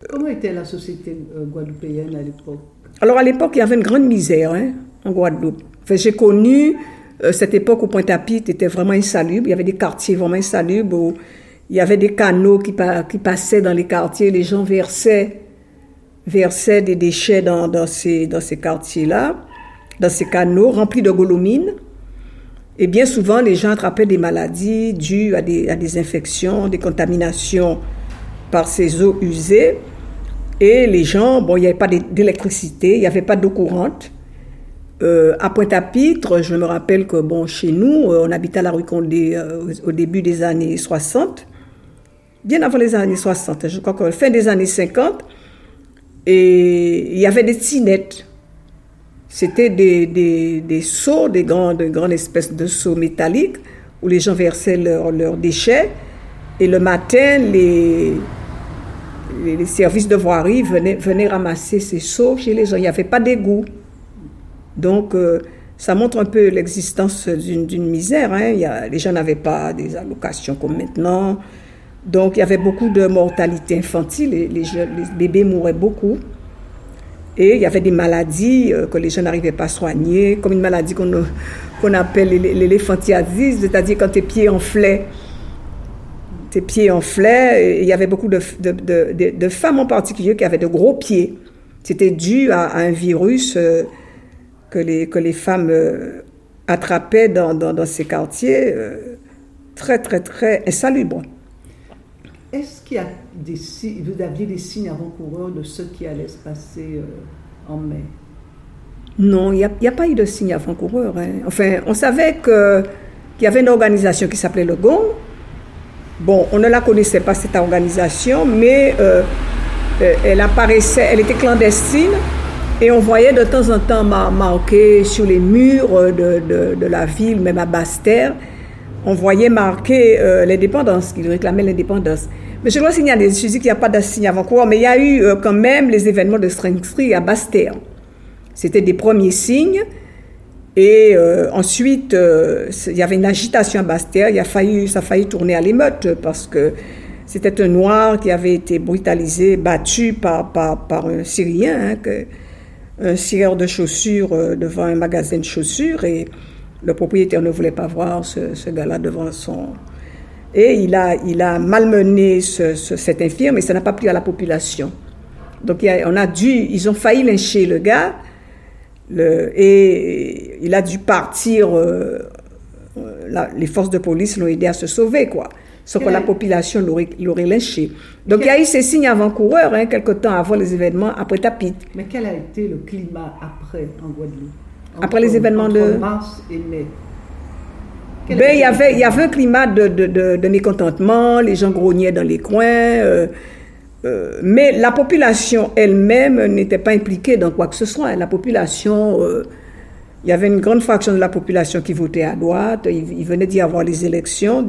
Comment était la société guadeloupéenne à l'époque? Alors à l'époque, il y avait une grande misère en Guadeloupe. Enfin, j'ai connu cette époque où Pointe-à-Pitre était vraiment insalubre. Il y avait des quartiers vraiment insalubres où il y avait des canaux qui passaient dans les quartiers. Les gens versaient des déchets dans ces quartiers-là, dans ces canaux remplis de golomines. Et bien souvent, les gens attrapaient des maladies dues à des infections, des contaminations par ces eaux usées. Et les gens, il n'y avait pas d'électricité, il n'y avait pas d'eau courante. À Pointe-à-Pitre, je me rappelle que, chez nous, on habitait à la rue Condé au début des années 60, bien avant les années 60, je crois que fin des années 50, et il y avait des tinettes. C'était des seaux, de grandes espèces de seaux métalliques, où les gens versaient leurs déchets, et le matin, les services de voirie venaient ramasser ces seaux chez les gens. Il n'y avait pas d'égout. Donc, ça montre un peu l'existence d'une misère. Les gens n'avaient pas des allocations comme maintenant. Donc, il y avait beaucoup de mortalité infantile. Les bébés mouraient beaucoup. Et il y avait des maladies que les gens n'arrivaient pas à soigner, comme une maladie qu'on appelle l'éléphantiasis, c'est-à-dire quand tes pieds enflaient. Et il y avait beaucoup de femmes en particulier qui avaient de gros pieds. C'était dû à un virus que les femmes attrapaient dans ces quartiers très, très, très insalubres. Est-ce qu'il y a vous aviez des signes avant-coureurs de ce qui allait se passer en mai? Non, il n'y a pas eu de signes avant-coureurs. Enfin, on savait qu'il y avait une organisation qui s'appelait le Gong. On ne la connaissait pas, cette organisation, mais elle apparaissait, elle était clandestine et on voyait de temps en temps marqué sur les murs de la ville, même à Basse-Terre, on voyait marqué l'indépendance, qu'ils réclamaient l'indépendance. Mais je dois signaler, je dis qu'il n'y a pas de signe avant-coureur, mais il y a eu quand même les événements de String Street à Basse-Terre. C'était des premiers signes. Et ensuite, il y avait une agitation à Basse-Terre. Ça a failli tourner à l'émeute parce que c'était un Noir qui avait été brutalisé, battu par un Syrien, un scieur de chaussures devant un magasin de chaussures. Et le propriétaire ne voulait pas voir ce gars-là devant son... Et il a malmené cet infirme et ça n'a pas plu à la population. Donc ils ont failli lyncher le gars. Et il a dû partir, les forces de police l'ont aidé à se sauver, quoi. Sauf que la population l'aurait lynché. Donc il y a eu ces signes avant-coureurs, quelque temps avant les événements à Pointe-à-Pitre. Mais quel a été le climat après en Guadeloupe? Après les événements de mars et mai. Il y avait un climat de mécontentement, les gens grognaient dans les coins. Mais la population elle-même n'était pas impliquée dans quoi que ce soit. La population, il y avait une grande fraction de la population qui votait à droite. Il venait d'y avoir des élections.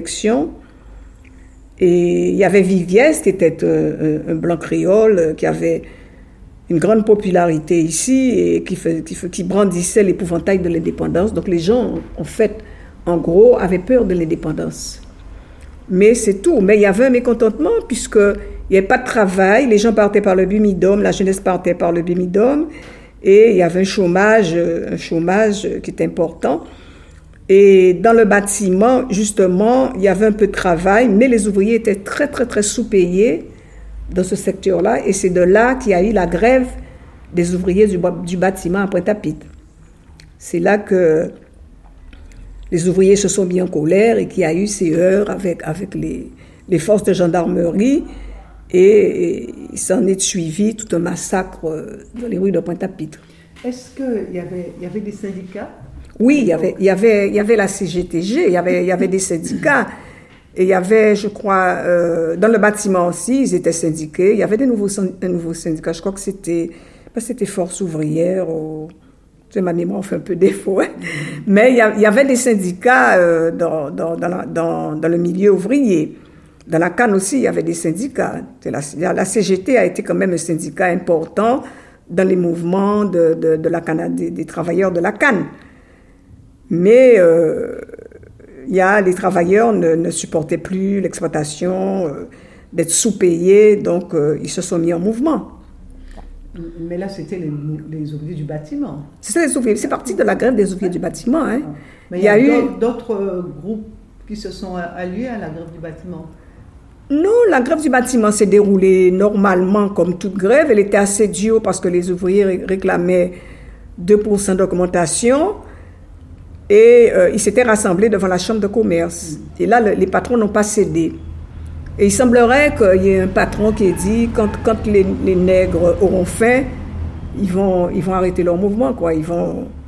Et il y avait Viviès, qui était un blanc créole, qui avait une grande popularité ici et qui brandissait l'épouvantail de l'indépendance. Donc les gens, en fait, en gros, avaient peur de l'indépendance. Mais c'est tout. Mais il y avait un mécontentement puisqu'il n'y avait pas de travail. Les gens partaient par le Bumidum, la jeunesse partait par le Bumidum. Et il y avait un chômage qui était important. Et dans le bâtiment, justement, il y avait un peu de travail, mais les ouvriers étaient très, très, très sous-payés dans ce secteur-là. Et c'est de là qu'il y a eu la grève des ouvriers du bâtiment à Pointe-à-Pitre. C'est là que les ouvriers se sont mis en colère et qu'il y a eu ces heurts avec les forces de gendarmerie. Et il s'en est suivi tout un massacre dans les rues de Pointe-à-Pitre. Est-ce qu'il y avait des syndicats? Oui, il y avait la CGTG, il y avait des syndicats. Et il y avait, je crois, dans le bâtiment aussi, ils étaient syndiqués. Il y avait des nouveaux syndicats. Je crois que c'était Force ouvrière. Ma mémoire fait un peu défaut. Hein. Mais il y avait des syndicats dans le milieu ouvrier. Dans la CAN aussi, il y avait des syndicats. La CGT a été quand même un syndicat important dans les mouvements de la CAN, des travailleurs de la CAN. Mais les travailleurs ne supportaient plus l'exploitation d'être sous-payés, donc ils se sont mis en mouvement. Mais là, c'était les ouvriers du bâtiment. C'est parti de la grève des ouvriers du bâtiment. Hein. Mais il y a eu d'autres groupes qui se sont alliés à la grève du bâtiment. Non, la grève du bâtiment s'est déroulée normalement comme toute grève. Elle était assez dure parce que les ouvriers réclamaient 2% d'augmentation et ils s'étaient rassemblés devant la chambre de commerce. Et là, les patrons n'ont pas cédé. Et il semblerait qu'il y ait un patron qui ait dit quand les nègres auront faim, ils vont arrêter leur mouvement, quoi. Ils vont